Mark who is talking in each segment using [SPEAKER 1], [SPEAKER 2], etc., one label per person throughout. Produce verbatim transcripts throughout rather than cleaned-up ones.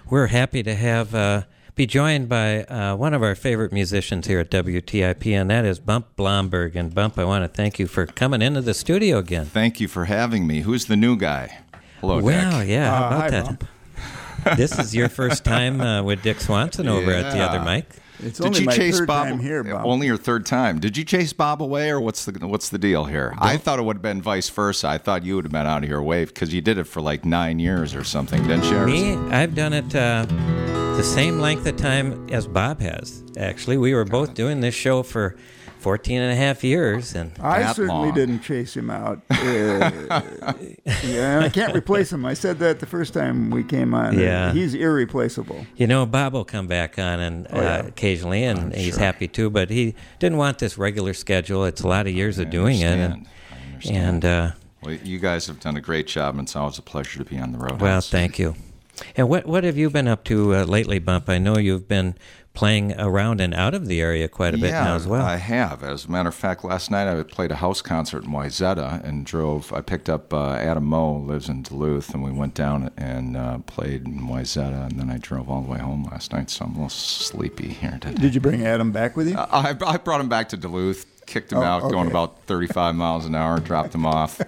[SPEAKER 1] we're happy to have uh, be joined by uh, one of our favorite musicians here at W T I P, and that is Bump Blomberg. And Bump, I want to thank you for coming into the studio again.
[SPEAKER 2] Thank you for having me. Who's the new guy? Hello,
[SPEAKER 1] well,
[SPEAKER 2] Dick.
[SPEAKER 1] yeah, how
[SPEAKER 3] Uh,
[SPEAKER 1] about
[SPEAKER 3] hi,
[SPEAKER 1] that?
[SPEAKER 3] Bump.
[SPEAKER 1] This is your first time uh, with Dick Swanson over at the
[SPEAKER 2] Yeah.
[SPEAKER 1] other mic.
[SPEAKER 3] It's
[SPEAKER 2] Did
[SPEAKER 3] only
[SPEAKER 2] you
[SPEAKER 3] my
[SPEAKER 2] chase
[SPEAKER 3] third
[SPEAKER 2] Bob?
[SPEAKER 3] time here, Bob.
[SPEAKER 2] Only your third time. Did you chase Bob away, or what's the what's the deal here? I thought it would have been vice versa. I thought you would have been out of here away because you did it for like nine years or something, didn't you?
[SPEAKER 1] Me, I've done it uh, the same length of time as Bob has, actually. We were both doing this show for fourteen and a half years. And
[SPEAKER 3] I
[SPEAKER 2] that
[SPEAKER 3] certainly
[SPEAKER 2] long.
[SPEAKER 3] didn't chase him out. Uh, yeah, I can't replace him. I said that the first time we came on.
[SPEAKER 1] Yeah.
[SPEAKER 3] He's irreplaceable.
[SPEAKER 1] You know, Bob will come back on and uh,
[SPEAKER 3] Oh, yeah.
[SPEAKER 1] occasionally, and he's
[SPEAKER 2] sure.
[SPEAKER 1] happy to, but he didn't want this regular schedule. It's a lot of years of
[SPEAKER 2] I
[SPEAKER 1] doing it.
[SPEAKER 2] understand.
[SPEAKER 1] And,
[SPEAKER 2] I understand.
[SPEAKER 1] and uh,
[SPEAKER 2] Well, you guys have done a great job, and it's always a pleasure to be on the road.
[SPEAKER 1] well, thank you. And what, what have you been up to uh, lately, Bump? I know you've been playing around and out of the area quite a bit
[SPEAKER 2] yeah,
[SPEAKER 1] now as well.
[SPEAKER 2] I have. As a matter of fact, last night I played a house concert in Wayzata and drove. I picked up uh, Adam Moe, lives in Duluth, and we went down and uh, played in Wayzata, and then I drove all the way home last night, so I'm a little sleepy here today.
[SPEAKER 3] Did you bring Adam back with you?
[SPEAKER 2] I, I brought him back to Duluth, kicked him
[SPEAKER 3] Oh,
[SPEAKER 2] out, going
[SPEAKER 3] okay.
[SPEAKER 2] about thirty-five miles an hour, dropped him off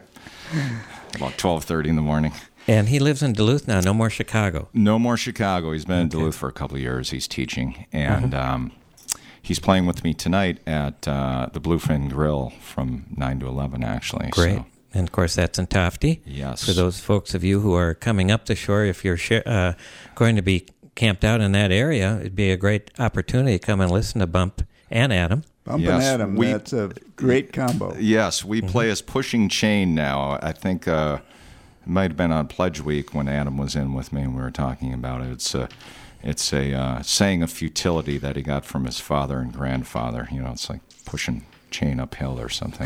[SPEAKER 2] about twelve thirty in the morning.
[SPEAKER 1] And he lives in Duluth now, no more Chicago.
[SPEAKER 2] No more Chicago. He's been in Duluth for a couple of years. He's teaching, and um, he's playing with me tonight at uh, the Bluefin Grill from nine to eleven, actually.
[SPEAKER 1] Great.
[SPEAKER 2] So,
[SPEAKER 1] And, of course, that's in Tofty.
[SPEAKER 2] yes.
[SPEAKER 1] For those folks of you who are coming up the shore, if you're sh- uh, going to be camped out in that area, it'd be a great opportunity to come and listen to Bump and Adam.
[SPEAKER 3] Bump
[SPEAKER 2] Yes,
[SPEAKER 3] and Adam.
[SPEAKER 2] we-
[SPEAKER 3] That's a great combo.
[SPEAKER 2] Yes, we play as Pushing Chain now. I think uh, it might have been on Pledge Week when Adam was in with me and we were talking about it. It's a, it's a uh, saying of futility that he got from his father and grandfather. You know, it's like pushing chain uphill or something.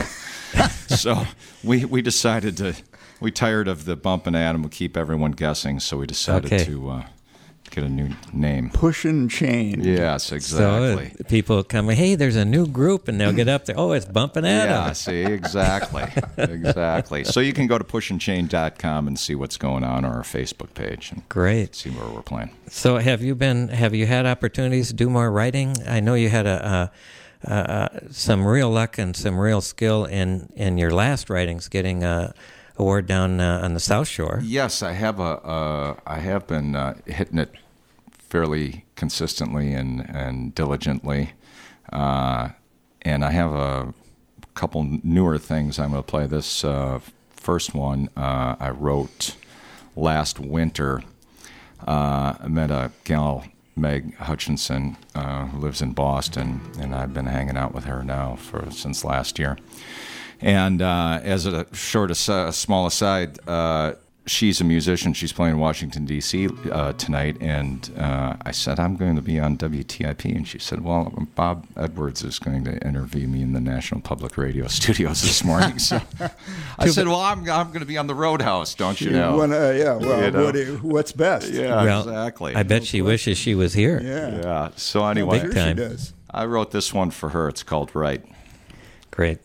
[SPEAKER 2] So we we decided to, we tired of the Bump and Adam. We keep everyone guessing, so we decided
[SPEAKER 1] Okay.
[SPEAKER 2] to uh, get a new name.
[SPEAKER 3] Push and chain.
[SPEAKER 2] Yes, exactly.
[SPEAKER 1] So uh, people come, hey, there's a new group, and they'll get up there. Oh, it's Bump and Adam.
[SPEAKER 2] Yeah, see, exactly. exactly. So you can go to push and chain dot com and see what's going on, or our Facebook page, and
[SPEAKER 1] Great.
[SPEAKER 2] see where we're playing.
[SPEAKER 1] So have you been? Have you had opportunities to do more writing? I know you had a, a, a some real luck and some real skill in, in your last writings, getting a award down uh, on the South Shore.
[SPEAKER 2] Yes, I have a. Uh, I have been uh, hitting it fairly consistently and and diligently, uh, and I have a couple newer things I'm going to play. This uh, first one uh, I wrote last winter. Uh, I met a gal, Meg Hutchinson, uh, who lives in Boston, and I've been hanging out with her now for since last year. And uh, as a short, a small aside, uh, she's a musician. She's playing in Washington, D C uh, tonight. And uh, I said, I'm going to be on W T I P. And she said, well, Bob Edwards is going to interview me in the National Public Radio studios this morning. So I said, well, I'm, I'm going to be on the Roadhouse, don't you know?
[SPEAKER 3] Wanna- yeah, well,
[SPEAKER 2] You know.
[SPEAKER 3] what, do- what's best?
[SPEAKER 2] Yeah,
[SPEAKER 1] Well,
[SPEAKER 2] exactly.
[SPEAKER 1] I bet she wishes she was here.
[SPEAKER 3] Yeah.
[SPEAKER 2] Yeah. So
[SPEAKER 3] I'm
[SPEAKER 2] anyway,
[SPEAKER 3] sure
[SPEAKER 1] time.
[SPEAKER 3] she does.
[SPEAKER 2] I wrote this one for her. It's called Right.
[SPEAKER 1] Great.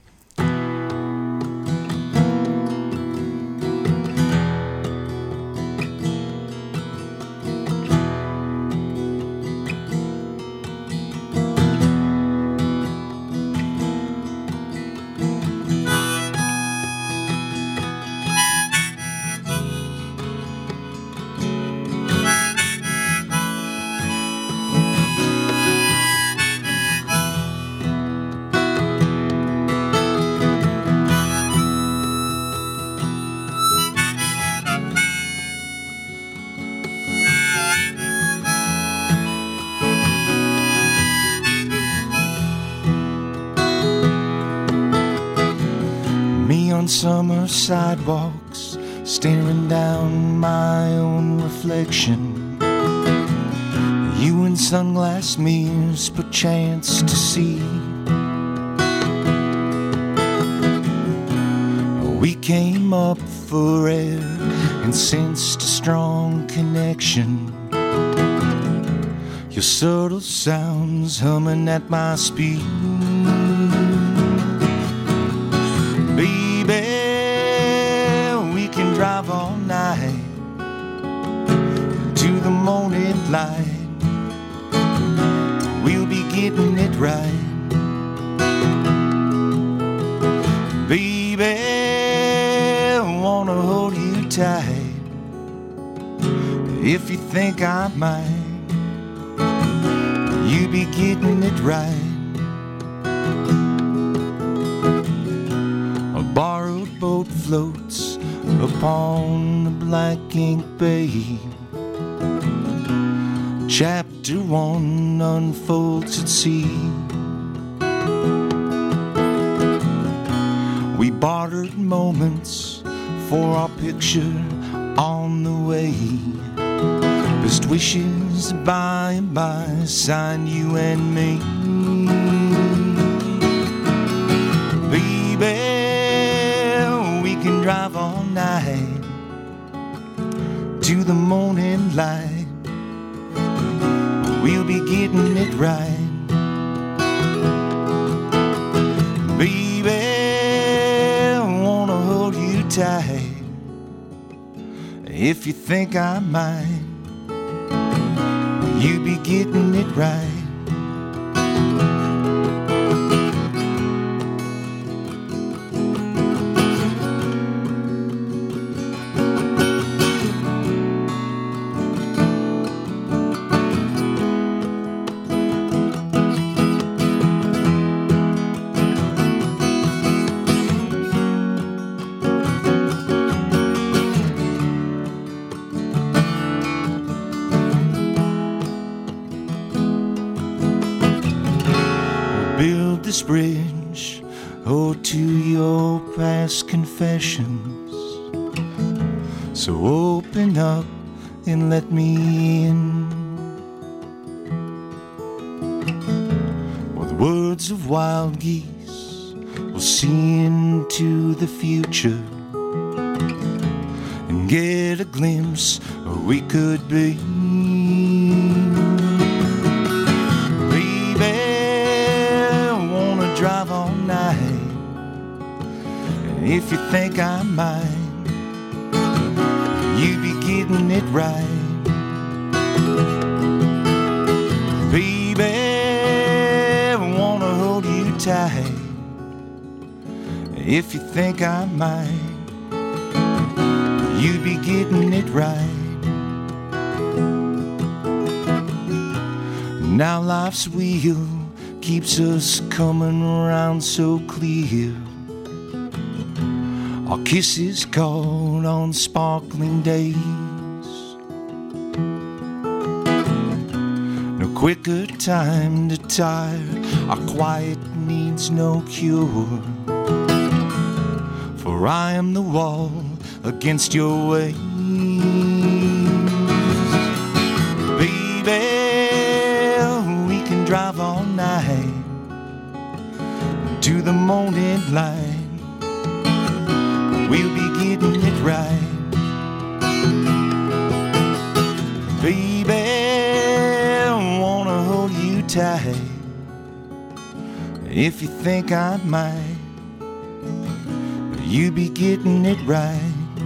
[SPEAKER 4] Me on summer sidewalks, staring down my own reflection. You in sunglass mirrors, perchance to see. We came up for air and sensed a strong connection. Your subtle sounds humming at my speed. Baby, we can drive all night to the morning light. We'll be getting it right. Baby, I wanna hold you tight. If you think I might, you be getting it right. A borrowed boat floats upon the black ink bay. Chapter one unfolds at sea. We bartered moments for our picture on the way. Best wishes by and by, sign you and me. Baby, we can drive all night to the morning light. We'll be getting it right. Baby, I wanna hold you tight. If you think I might, you be getting it right. This bridge, oh, to your past confessions. So open up and let me in. With words of wild geese, we'll see into the future and get a glimpse of what we could be. Drive all night. If you think I might, you be getting it right. Baby, I wanna hold you tight. If you think I might, you be getting it right. Now life's wheel keeps us coming around so clear. Our kisses caught on sparkling days. No quicker time to tire. Our quiet needs no cure. For I am the wall against your ways. Baby, we can drive all night to the morning light. We'll be getting it right. Baby, I wanna hold you tight. If you think I might, you be getting it right.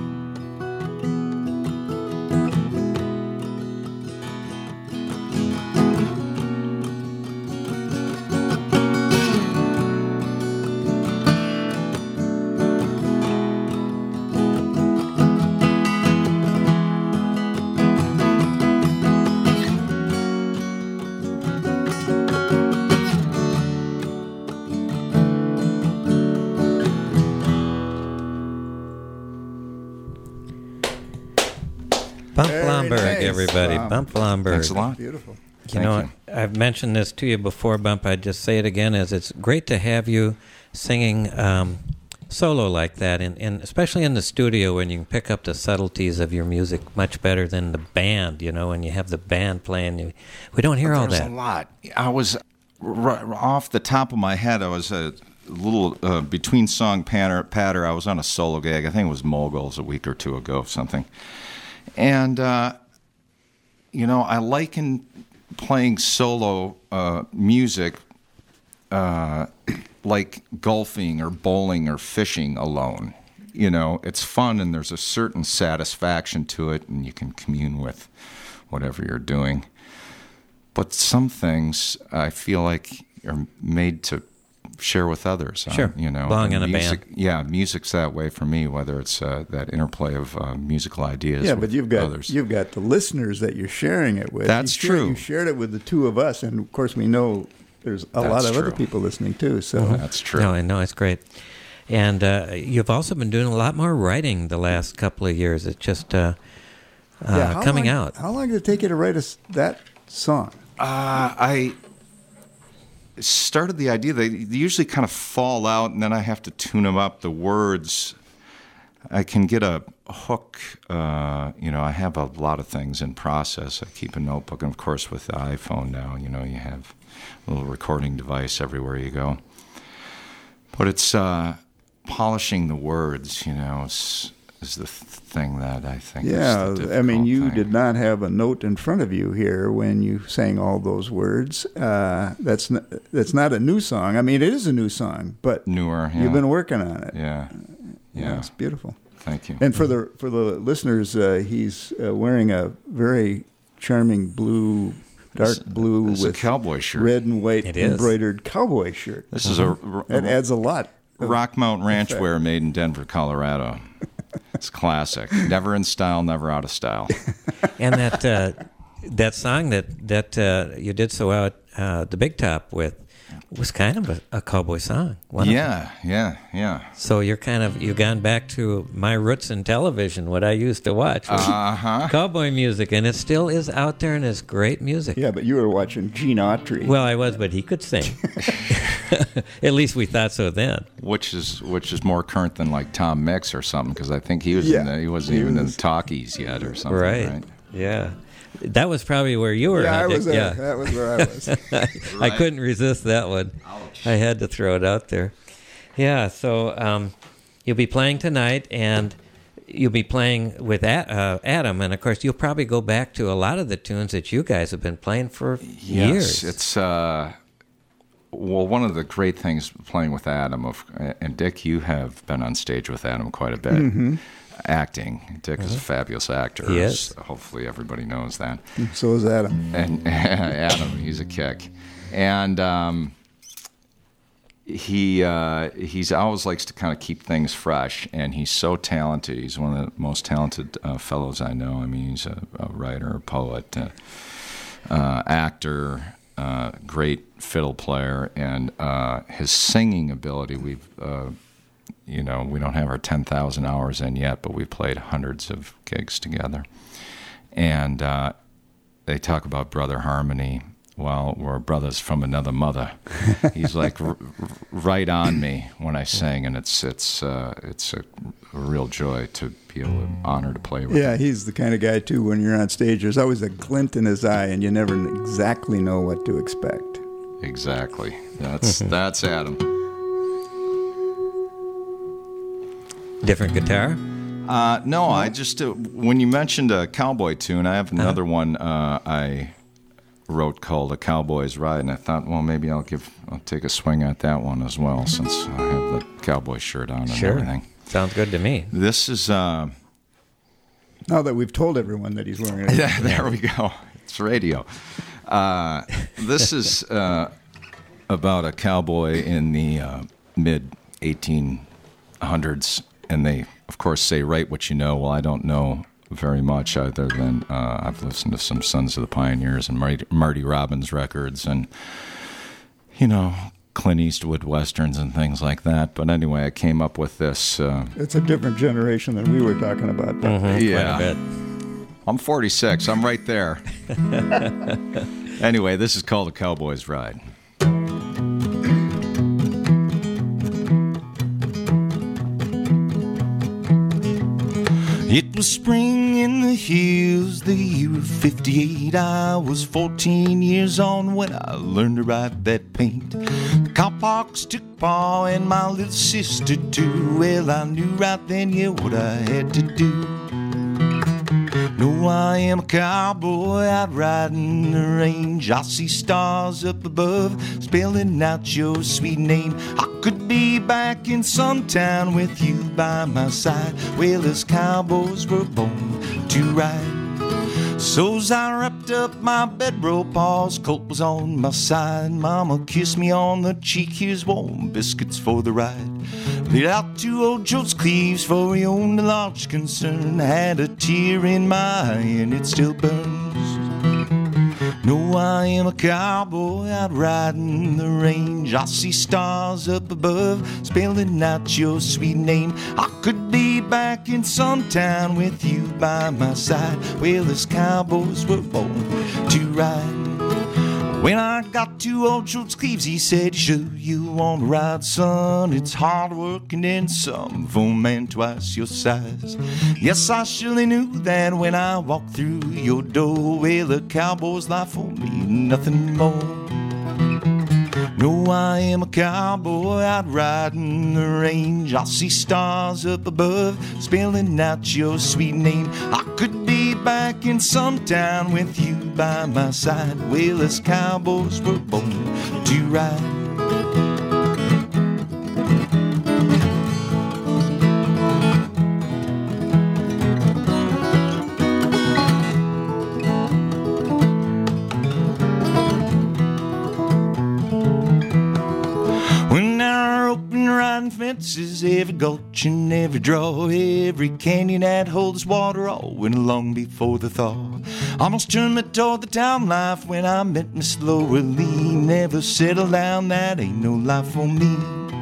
[SPEAKER 1] Bump
[SPEAKER 3] Very
[SPEAKER 1] Blomberg,
[SPEAKER 3] nice.
[SPEAKER 1] everybody.
[SPEAKER 3] Wow.
[SPEAKER 1] Bump Blomberg.
[SPEAKER 2] Thanks a lot.
[SPEAKER 3] Beautiful.
[SPEAKER 1] You
[SPEAKER 2] Thank
[SPEAKER 1] know,
[SPEAKER 2] you.
[SPEAKER 1] I've mentioned this to you before, Bump. I'd just say it again, is it's great to have you singing um, solo like that, and, and especially in the studio when you can pick up the subtleties of your music much better than the band, you know, when you have the band playing. You, we don't hear all
[SPEAKER 2] There's
[SPEAKER 1] that.
[SPEAKER 2] a lot. I was r- off the top of my head. I was a little uh, between song patter, patter. I was on a solo gig. I think it was Moguls a week or two ago, something. And uh, you know, I liken playing solo uh, music uh, like golfing or bowling or fishing alone. You know, it's fun and there's a certain satisfaction to it, and you can commune with whatever you're doing. But some things I feel like are made to share with others.
[SPEAKER 1] Sure.
[SPEAKER 2] Uh, you know,
[SPEAKER 1] belong in a
[SPEAKER 2] music,
[SPEAKER 1] band.
[SPEAKER 2] Yeah, music's that way for me. Whether it's uh, that interplay of uh, musical ideas.
[SPEAKER 3] Yeah,
[SPEAKER 2] with
[SPEAKER 3] but you've got
[SPEAKER 2] others.
[SPEAKER 3] you've got the listeners that you're sharing it with.
[SPEAKER 2] That's
[SPEAKER 3] you share,
[SPEAKER 2] true.
[SPEAKER 3] You shared it with the two of us, and of course we know there's a
[SPEAKER 2] That's
[SPEAKER 3] lot of
[SPEAKER 2] true.
[SPEAKER 3] other people listening too. So
[SPEAKER 2] That's true.
[SPEAKER 1] No, I know, it's great. And uh, you've also been doing a lot more writing the last couple of years. It's just uh, uh,
[SPEAKER 3] Yeah, how
[SPEAKER 1] coming
[SPEAKER 3] long-
[SPEAKER 1] out.
[SPEAKER 3] How long did it take you to write us that song?
[SPEAKER 2] Uh, I started the idea. They usually kind of fall out, and then I have to tune them up. The words, I can get a hook. Uh, you know, I have a lot of things in process. I keep a notebook, and of course, with the iPhone now, you know, you have a little recording device everywhere you go. But it's uh, polishing the words. You know, is, is the thing that I think.
[SPEAKER 3] Yeah,
[SPEAKER 2] is the
[SPEAKER 3] I mean,
[SPEAKER 2] difficult
[SPEAKER 3] you
[SPEAKER 2] thing.
[SPEAKER 3] did not have a note in front of you here when you sang all those words. Uh, that's not, that's not a new song. I mean, it is a new song, but
[SPEAKER 2] newer. Yeah.
[SPEAKER 3] you've been working on it.
[SPEAKER 2] Yeah. Yeah.
[SPEAKER 3] It's beautiful.
[SPEAKER 2] Thank you.
[SPEAKER 3] And for the for the listeners, uh, he's uh, wearing a very charming blue, dark blue
[SPEAKER 2] It's a
[SPEAKER 3] with
[SPEAKER 2] cowboy shirt.
[SPEAKER 3] red and white
[SPEAKER 1] It is.
[SPEAKER 3] embroidered cowboy shirt.
[SPEAKER 2] This is a,
[SPEAKER 3] That adds a lot. of-
[SPEAKER 2] Rockmount Ranch
[SPEAKER 3] effect.
[SPEAKER 2] wear made in Denver, Colorado. It's classic. Never in style, never out of style.
[SPEAKER 1] And that uh, that song that that uh, you did so out uh, the Big Top with was kind of a, a cowboy song. wasn't it?
[SPEAKER 2] Yeah, yeah, yeah.
[SPEAKER 1] So you're kind of you've gone back to my roots in television, what I used to watch, was
[SPEAKER 2] Uh huh.
[SPEAKER 1] cowboy music, and it still is out there, and it's great music.
[SPEAKER 3] Yeah, but you were watching Gene Autry.
[SPEAKER 1] Well, I was, but he could sing. At least we thought so then.
[SPEAKER 2] Which is which is more current than like Tom Mix or something, because I think he was
[SPEAKER 3] Yeah.
[SPEAKER 2] in the, he wasn't
[SPEAKER 3] He
[SPEAKER 2] even in
[SPEAKER 3] was-
[SPEAKER 2] the talkies yet or something.
[SPEAKER 1] Right.
[SPEAKER 2] Right.
[SPEAKER 1] Yeah. That was probably where you were.
[SPEAKER 3] yeah,
[SPEAKER 1] huh,
[SPEAKER 3] I
[SPEAKER 1] Dick?
[SPEAKER 3] was there.
[SPEAKER 1] Yeah.
[SPEAKER 3] That was where I was.
[SPEAKER 1] I
[SPEAKER 2] Right.
[SPEAKER 1] couldn't resist that one. I had to throw it out there. Yeah, so um, you'll be playing tonight, and you'll be playing with A- uh, Adam, and of course, you'll probably go back to a lot of the tunes that you guys have been playing for
[SPEAKER 2] Yes,
[SPEAKER 1] years.
[SPEAKER 2] it's uh, well, one of the great things playing with Adam, of, and Dick, you have been on stage with Adam quite a bit,
[SPEAKER 3] Mm-hmm.
[SPEAKER 2] acting. Dick is a fabulous actor.
[SPEAKER 1] He is.
[SPEAKER 2] Hopefully, everybody knows that.
[SPEAKER 3] So is Adam.
[SPEAKER 2] And Adam, he's a kick, and um, he uh, he's always likes to kind of keep things fresh, and he's so talented. He's one of the most talented uh, fellows I know. I mean, he's a, a writer, a poet, uh, uh, actor, uh, great fiddle player, and uh, his singing ability. We've uh, you know, we don't have our ten thousand hours in yet, but we've played hundreds of gigs together, and uh, they talk about brother harmony. Well, we're brothers from another mother. He's like r- r- right on me when I sing, and it's it's uh, it's a, a real joy to be able to honor to play with
[SPEAKER 3] Yeah,
[SPEAKER 2] him.
[SPEAKER 3] he's the kind of guy, too, when you're on stage, there's always a glint in his eye, and you never exactly know what to expect.
[SPEAKER 2] Exactly. That's that's Adam.
[SPEAKER 1] Different guitar?
[SPEAKER 2] Uh, no, I just uh, when you mentioned a cowboy tune, I have another one uh, I wrote called "A Cowboy's Ride," and I thought, well, maybe I'll give I'll take a swing at that one as well, since I have the cowboy shirt on and
[SPEAKER 1] Sure.
[SPEAKER 2] everything.
[SPEAKER 1] Sounds good to me.
[SPEAKER 2] This is uh,
[SPEAKER 3] Now that we've told everyone that he's wearing it.
[SPEAKER 2] yeah, there we go. It's radio. Uh, this is uh, about a cowboy in the uh, mid eighteen hundreds, and they, of course, say "write what you know." Well, I don't know very much other than uh, I've listened to some Sons of the Pioneers and Marty, Marty Robbins records, and you know, Clint Eastwood westerns and things like that. But anyway, I came up with this. Uh,
[SPEAKER 3] It's a different generation than we were talking about. But
[SPEAKER 2] yeah,
[SPEAKER 1] Quite a bit.
[SPEAKER 2] I'm forty-six. I'm right there. Anyway, this is called "A Cowboy's Ride."
[SPEAKER 4] It was spring in the hills, the year of fifty-eight. I was fourteen years on when I learned to ride that paint. The cowpox took Pa and my little sister too. Well, I knew right then, yeah, what I had to do. No, I am a cowboy out riding the range. I see stars up above, spelling out your sweet name. I could be back in Suntown with you by my side. Well, as cowboys were born to ride. So's I wrapped up my bedroll paws, Colt was on my side. Mama kissed me on the cheek, here's warm biscuits for the ride. Laid out to old Joe's Cleaves, for he owned a large concern. Had a tear in my eye and it still burns. No, I am a cowboy out riding the range. I see stars up above, spelling out your sweet name. I could be back in some town with you by my side. Well, as cowboys were born to ride. When I got to old Joe's Cleaves, he said, sure you want to ride, son? It's hard work and then some for a man twice your size. Yes, I surely knew that when I walked through your door. Well, a cowboy's life for me, nothing more. No, I am a cowboy out riding the range. I see stars up above, spelling out your sweet name. I could be back in some town with you by my side. Well, as cowboys were born to ride. Fences, every gulch and every draw, every canyon that holds water, all went along before the thaw. Almost turned me toward the town life when I met Miss Laura Lee. Never settled down, that ain't no life for me.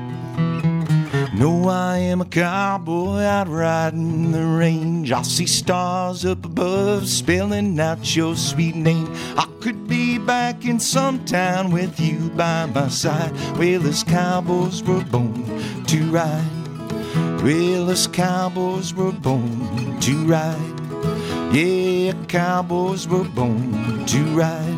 [SPEAKER 4] No, I am a cowboy out riding the range. I see stars up above, spelling out your sweet name. I could be back in some town with you by my side. Well, as cowboys were born to ride. Well, as cowboys were born to ride. Yeah, cowboys were born to ride.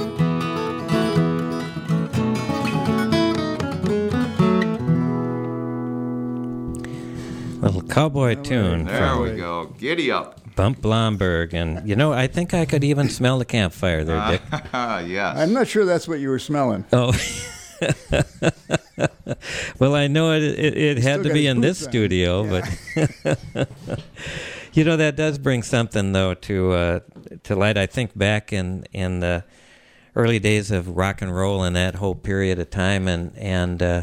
[SPEAKER 1] Little cowboy tune.
[SPEAKER 2] There we go. Giddy up.
[SPEAKER 1] Bump Blomberg. And, you know, I think I could even smell the campfire there, Dick.
[SPEAKER 2] Yes.
[SPEAKER 3] I'm not sure that's what you were smelling.
[SPEAKER 1] Oh. Well, I know it it, it had to be in this on. studio, yeah. But, you know, that does bring something, though, to uh, to light. I think back in, in the early days of rock and roll and that whole period of time, and, and uh,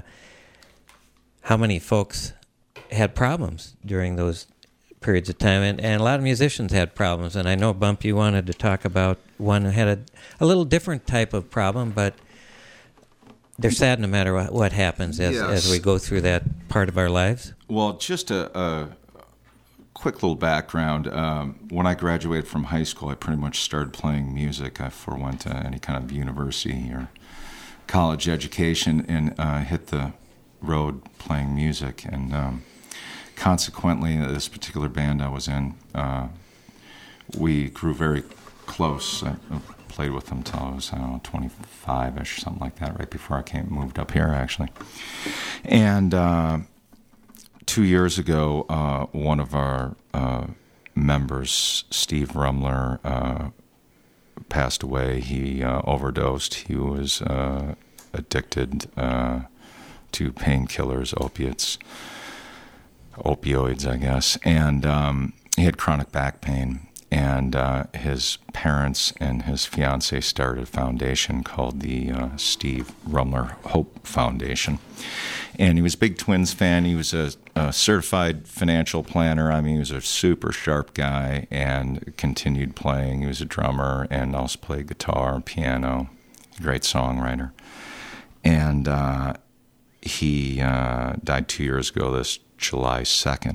[SPEAKER 1] how many folks had problems during those periods of time, and, and a lot of musicians had problems. And I know, Bump, you wanted to talk about one who had a, a little different type of problem, but they're sad no matter what, what happens as, yes. as we go through that part of our lives.
[SPEAKER 2] Well, just a, a quick little background. Um, when I graduated from high school, I pretty much started playing music. I forewent to any kind of university or college education and uh, hit the road playing music. And um, consequently, this particular band I was in, uh, we grew very close. I, I played with them until I was, I don't know, twenty-five-ish, something like that, right before I came moved up here, actually. And uh, two years ago, uh, one of our uh, members, Steve Rumler, uh, passed away. He uh, overdosed. He was uh, addicted uh, to painkillers, opiates, opioids, I guess. And um, he had chronic back pain. And uh, his parents and his fiancée started a foundation called the uh, Steve Rumler Hope Foundation. And he was a big Twins fan. He was a, a certified financial planner. I mean, he was a super sharp guy and continued playing. He was a drummer and also played guitar, piano, great songwriter. And uh, he uh, died two years ago, this July second.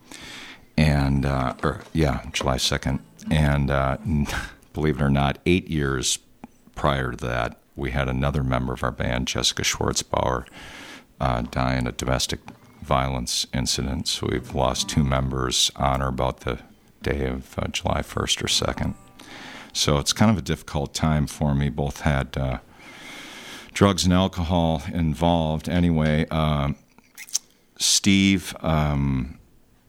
[SPEAKER 2] And, uh, or, yeah, July second. And uh, believe it or not, eight years prior to that, we had another member of our band, Jessica Schwartzbauer, uh, die in a domestic violence incident. So we've lost two members on or about the day of uh, July first or second. So it's kind of a difficult time for me. Both had uh, drugs and alcohol involved. Anyway, uh, Steve... Um,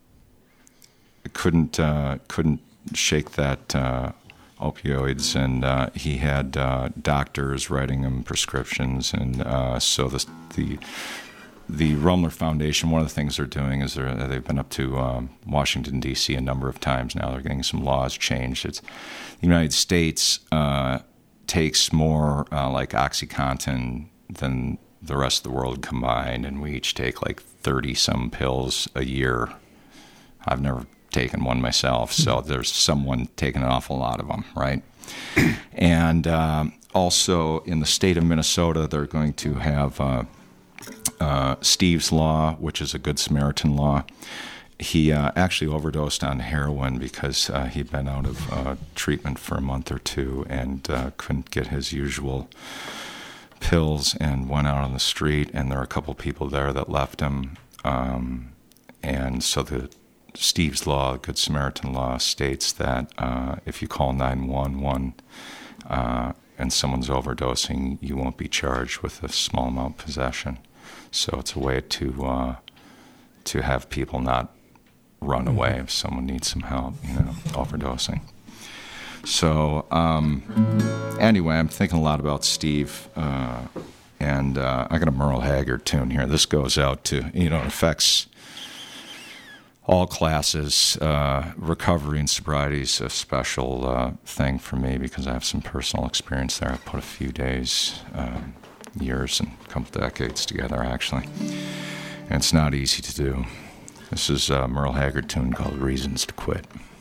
[SPEAKER 2] couldn't uh, couldn't shake that uh, opioids, and uh, he had uh, doctors writing him prescriptions, and uh, so the the the Rumler Foundation, one of the things they're doing is they're, they've been up to um, Washington, D C a number of times now. They're getting some laws changed. It's the United States uh, takes more uh, like OxyContin than the rest of the world combined, and we each take like thirty-some pills a year. I've never taken one myself, so there's someone taking an awful lot of them, right? And um, also in the state of Minnesota, they're going to have uh, uh, Steve's Law, which is a Good Samaritan law. He uh, actually overdosed on heroin because uh, he'd been out of uh, treatment for a month or two and uh, couldn't get his usual pills and went out on the street, and there were a couple people there that left him. Um, and so the Steve's Law, Good Samaritan law, states that uh, if you call nine one one uh, and someone's overdosing, you won't be charged with a small amount of possession. So it's a way to uh, to have people not run away if someone needs some help, you know, overdosing. So um, anyway, I'm thinking a lot about Steve, uh, and uh, I got a Merle Haggard tune here. This goes out to, you know, it affects all classes. Uh, recovery and sobriety is a special uh, thing for me because I have some personal experience there. I put a few days, um, years, and a couple decades together, actually. And it's not easy to do. This is a Merle Haggard tune called Reasons to Quit.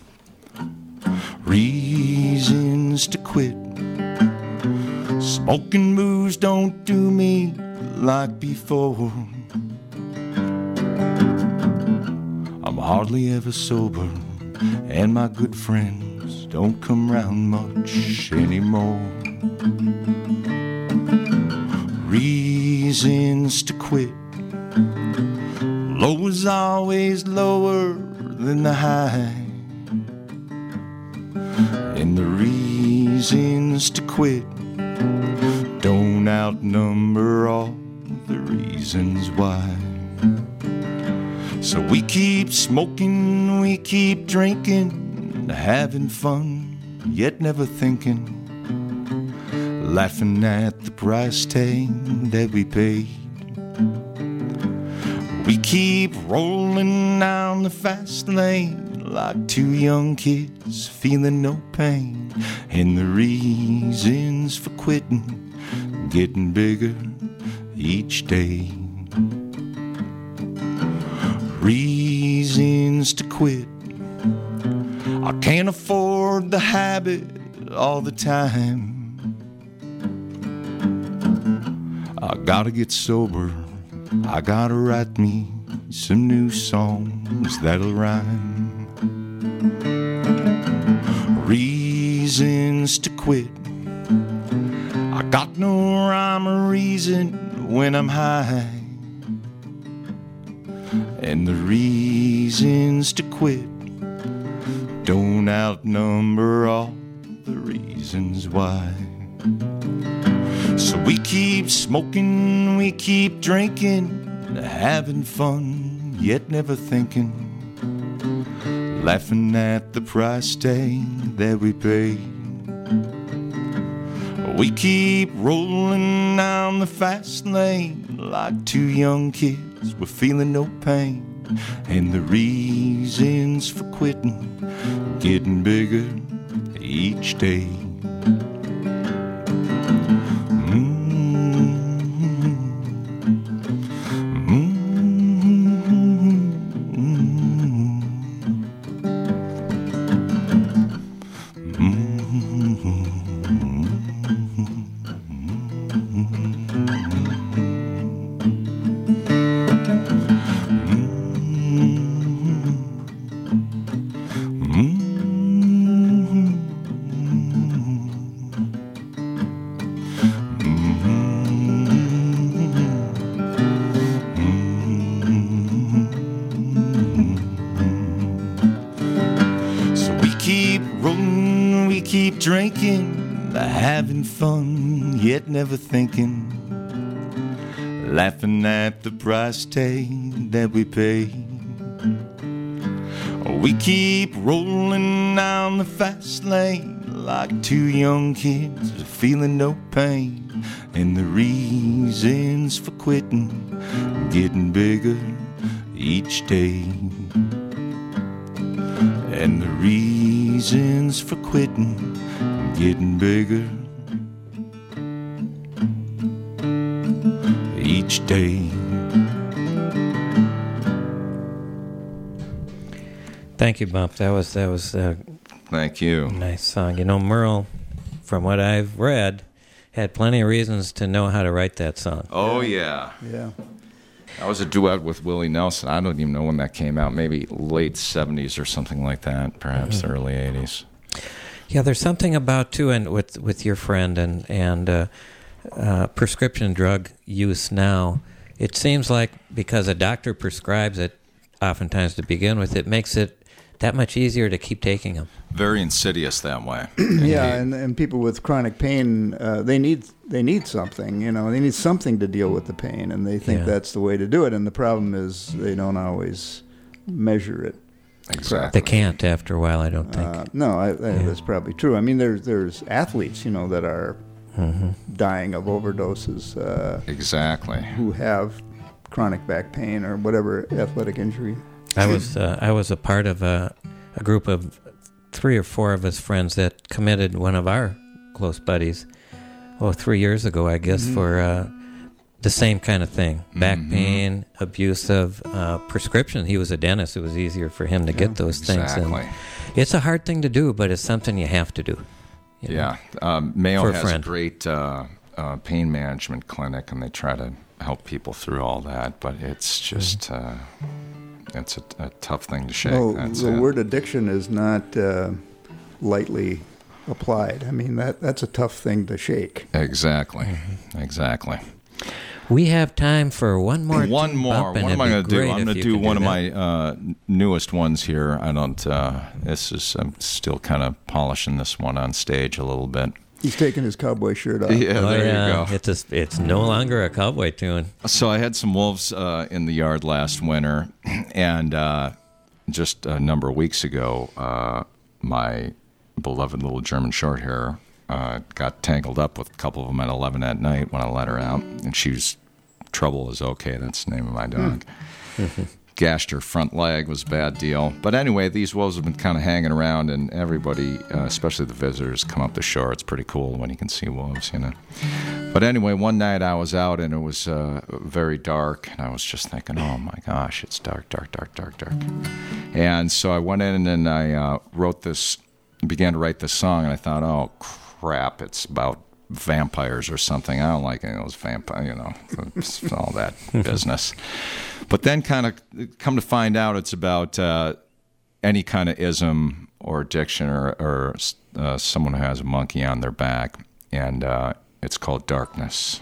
[SPEAKER 2] Reasons to quit. Smoking booze don't do me like before. I'm hardly ever sober, and my good friends don't come round much anymore. Reasons to quit. Low is always lower than the high, and the reasons to quit don't outnumber all the reasons why. So we keep smoking, we keep drinking, having fun, yet never thinking, laughing at the price tag that we paid. We keep rolling down the fast lane like two young kids feeling no pain, and the reasons for quitting getting bigger each day. Reasons to quit. I can't afford the habit all the time. I gotta get sober. I gotta write me some new songs that'll rhyme. Reasons to quit. I got no rhyme or reason when I'm high, and the reasons to quit don't outnumber all the reasons why. So we keep smoking, we keep drinking, having fun, yet never thinking, laughing at the price tag that we pay. We keep rolling down the fast lane like two young kids, we're feeling no pain, and the reasons for quitting getting bigger each day. Drinking, having fun, yet never thinking, laughing at the price tag that we pay. We keep rolling down the fast lane
[SPEAKER 4] like two young kids feeling no pain. And the reasons for quitting getting bigger each day. And the reasons for quitting getting bigger each day.
[SPEAKER 1] Thank you, Bump. That was that was a
[SPEAKER 2] Thank you.
[SPEAKER 1] nice song. You know, Merle, from what I've read, had plenty of reasons to know how to write that song.
[SPEAKER 2] Oh, yeah.
[SPEAKER 3] Yeah.
[SPEAKER 2] That was a duet with Willie Nelson. I don't even know when that came out. Maybe late seventies or something like that, perhaps
[SPEAKER 1] Mm-hmm.
[SPEAKER 2] early eighties.
[SPEAKER 1] Yeah, there's something about too, and with with your friend and and uh, uh, prescription drug use now. It seems like because a doctor prescribes it, oftentimes to begin with, it makes it that much easier to keep taking them.
[SPEAKER 2] Very insidious that way.
[SPEAKER 3] Yeah, and, and people with chronic pain, uh, they need they need something, you know, they need something to deal with the pain, and they think
[SPEAKER 1] Yeah.
[SPEAKER 3] that's the way to do it. And the problem is they don't always measure it.
[SPEAKER 2] Exactly.
[SPEAKER 1] They can't after a while, I don't think.
[SPEAKER 3] Uh, no, I, I, that's probably true. I mean, there's there's athletes, you know, that are
[SPEAKER 1] Mm-hmm.
[SPEAKER 3] dying of overdoses uh,
[SPEAKER 2] Exactly.
[SPEAKER 3] who have chronic back pain or whatever athletic injury.
[SPEAKER 1] I was uh, I was a part of a, a group of three or four of us friends that committed one of our close buddies, oh, three years ago, I guess,
[SPEAKER 3] Mhm.
[SPEAKER 1] for uh, the same kind of thing: back
[SPEAKER 2] Mhm.
[SPEAKER 1] pain, abuse of uh, prescription. He was a dentist; it was easier for him to
[SPEAKER 3] Yeah,
[SPEAKER 1] get those things.
[SPEAKER 2] Exactly.
[SPEAKER 1] And it's a hard thing to do, but it's something you have to do. you know?
[SPEAKER 2] Yeah. Um, Mayo
[SPEAKER 1] For a
[SPEAKER 2] has a
[SPEAKER 1] friend.
[SPEAKER 2] great uh, uh, pain management clinic, and they try to help people through all that, but it's just, uh, it's a, a tough thing to shake.
[SPEAKER 3] Well,
[SPEAKER 2] That's
[SPEAKER 3] the
[SPEAKER 2] it.
[SPEAKER 3] word addiction is not uh, lightly applied. I mean, that that's a tough thing to shake.
[SPEAKER 2] Exactly.
[SPEAKER 1] Mm-hmm.
[SPEAKER 2] Exactly.
[SPEAKER 1] We have time for one more.
[SPEAKER 2] One
[SPEAKER 1] tune,
[SPEAKER 2] more.
[SPEAKER 1] Bump, and
[SPEAKER 2] What am
[SPEAKER 1] it'd
[SPEAKER 2] I
[SPEAKER 1] be
[SPEAKER 2] going to do?
[SPEAKER 1] great
[SPEAKER 2] I'm
[SPEAKER 1] if
[SPEAKER 2] going to
[SPEAKER 1] you
[SPEAKER 2] do
[SPEAKER 1] could
[SPEAKER 2] one of
[SPEAKER 1] that.
[SPEAKER 2] my uh, n- newest ones here. I don't. Uh, this is. I'm still kind of polishing this one on stage a little bit.
[SPEAKER 3] He's taking his cowboy shirt off.
[SPEAKER 2] Yeah,
[SPEAKER 1] Oh,
[SPEAKER 2] there
[SPEAKER 1] yeah.
[SPEAKER 2] you go.
[SPEAKER 1] It's a, it's no longer a cowboy tune.
[SPEAKER 2] So I had some wolves uh, in the yard last winter, and uh, just a number of weeks ago, uh, my beloved little German Shorthair uh, got tangled up with a couple of them at eleven at night when I let her out, and she was Trouble is okay. That's the name of my dog. Gashed her front leg, was a bad deal. But anyway, these wolves have been kind of hanging around, and everybody, uh, especially the visitors, come up the shore. It's pretty cool when you can see wolves, you know. But anyway, one night I was out, and it was uh, very dark, and I was just thinking, oh my gosh, it's dark, dark, dark, dark, dark. And so I went in and I uh, wrote this, began to write this song, and I thought, oh crap, it's about vampires or something. I don't like any of those vampire, you know, all that business. But then kind of come to find out it's about uh, any kind of ism or addiction or, or uh, someone who has a monkey on their back. And uh, it's called Darkness.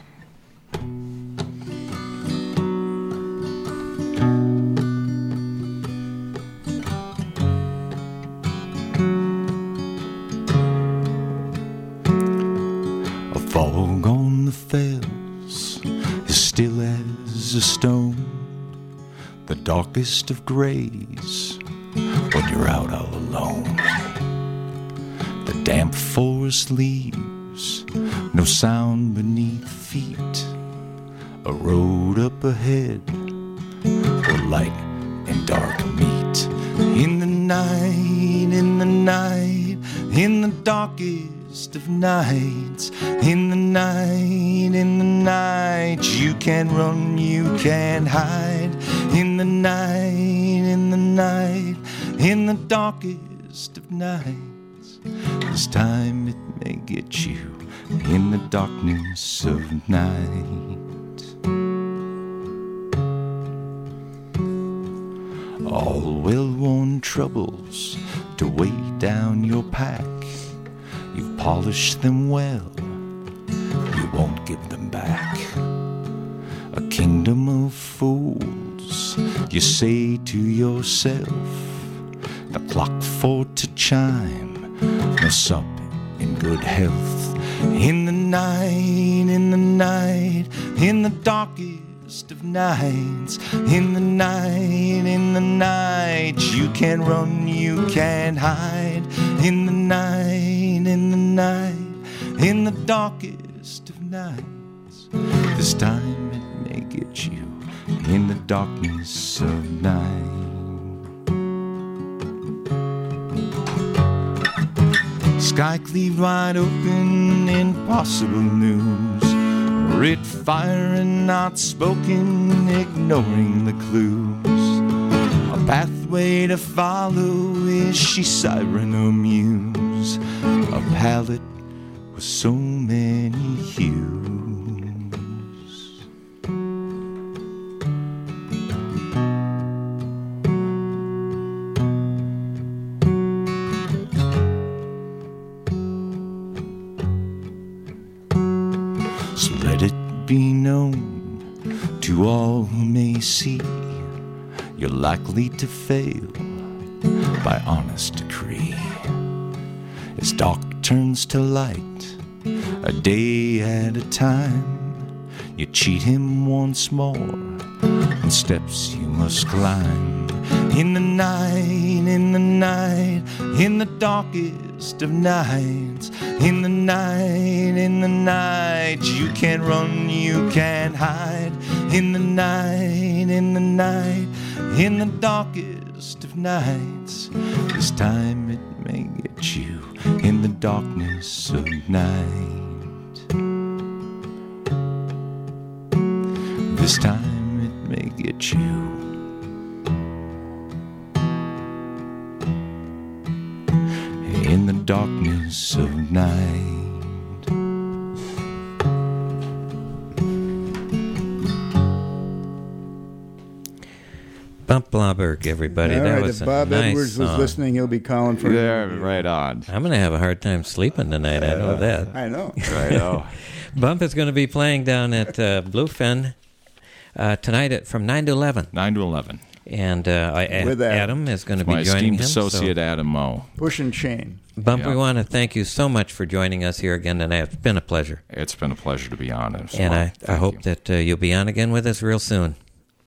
[SPEAKER 4] A fog on the fells is still as a stone, the darkest of grays when you're out all alone. The damp forest leaves, no sound beneath feet, a road up ahead where light and dark meet. In the night, in the night, in the darkest of nights, in the night, in the night, you can run, you can hide. In the night, in the night, in the darkest of nights, this time it may get you in the darkness of night. All well-worn troubles to weigh down your pack, you've polished them well, you won't give them back. A kingdom of fools, you say to yourself, the clock for to chime, no sup in good health. In the night, in the night, in the darkest of nights, in the night, in the night, you can run, you can hide. In the night, in the night, in the darkest of nights. This time it may get you in the darkness of night. Sky cleaved wide open, impossible news. Red fire and not spoken, ignoring the clues. A pathway to follow, is she siren or muse? A palette with so many hues. So let it be known to all who may see, you're likely to fail by honest decree. As dark turns to light, a day at a time, you cheat him once more, and steps you must climb. In the night, in the night, in the darkest of nights, in the night, in the night, you can't run, you can't hide. In the night, in the night, in the darkest of nights, this time it may get you in the darkness of night. This time it may get you in the darkness of night.
[SPEAKER 1] Bump Blauberg, everybody.
[SPEAKER 3] All
[SPEAKER 1] that
[SPEAKER 3] right,
[SPEAKER 1] was
[SPEAKER 3] if
[SPEAKER 1] a
[SPEAKER 3] Bob
[SPEAKER 1] nice
[SPEAKER 3] Edwards was
[SPEAKER 1] song.
[SPEAKER 3] listening, he'll be calling for
[SPEAKER 2] There, right on.
[SPEAKER 1] I'm going to have a hard time sleeping tonight. I know that.
[SPEAKER 3] I know.
[SPEAKER 2] Right. Oh,
[SPEAKER 1] Bump is going to be playing down at uh, Bluefin uh, tonight at from nine to eleven.
[SPEAKER 2] nine to eleven.
[SPEAKER 1] And uh, I,
[SPEAKER 3] With
[SPEAKER 1] Adam.
[SPEAKER 3] Adam.
[SPEAKER 1] is going to
[SPEAKER 2] My
[SPEAKER 1] be joining
[SPEAKER 2] esteemed
[SPEAKER 1] him.
[SPEAKER 2] associate
[SPEAKER 1] so,
[SPEAKER 2] Adam Moe.
[SPEAKER 3] Push and chain.
[SPEAKER 1] Bump,
[SPEAKER 2] Yeah.
[SPEAKER 1] we want to thank you so much for joining us here again tonight. It's been a pleasure.
[SPEAKER 2] It's been a pleasure to be on. As
[SPEAKER 1] And
[SPEAKER 2] well.
[SPEAKER 1] I, I
[SPEAKER 2] Thank
[SPEAKER 1] hope
[SPEAKER 2] you.
[SPEAKER 1] that uh, you'll be on again with us real soon.